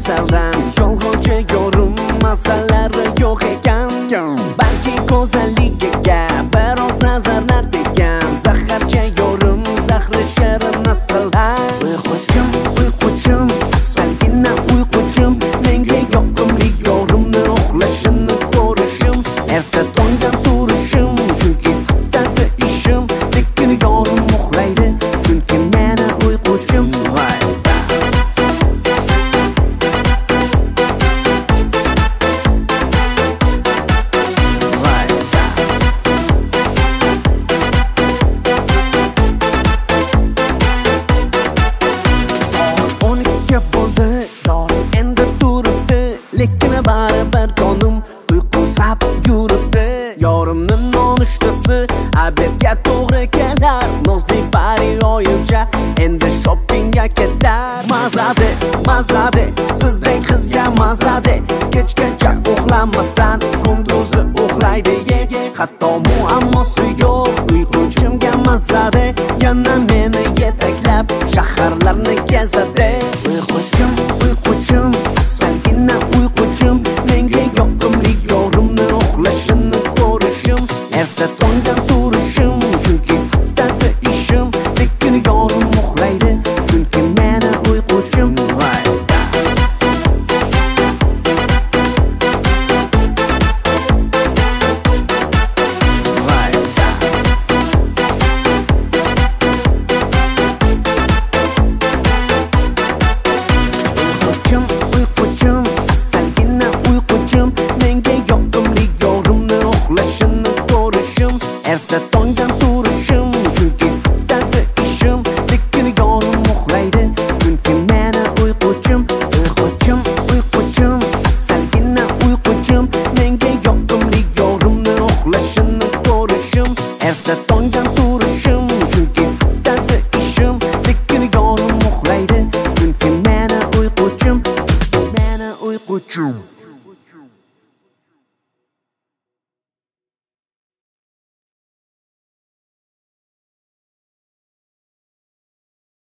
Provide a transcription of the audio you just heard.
masaldan yolg'onchi yorum masalari yo'q ekan. Balki go'zalligiga biroz nazarlar degan zaharcha yorum zahri shirin nasldan. Uyquchim asalgina uyquchim menga yoqimli yorimni uxlashini ko'rishim, erta tongdan turishim chunki kutadi ishim, lekin yorim uxlaydi chunki meni uyquchim. Lekin baribir jonim uyqusab yuribdi. Yorimning nonushtasi abedga to'g'ri kelar. Nozli pari oyimcha endi shoppingga ketar. Mazade sizdek qizga mazade. Kechgacha uxlamasdan kunduzi uxlaydi. Hatto muammosi yo'q uyquchimga mazade. Yana meni yetaklab shaharlarni kezadi. Uyquchim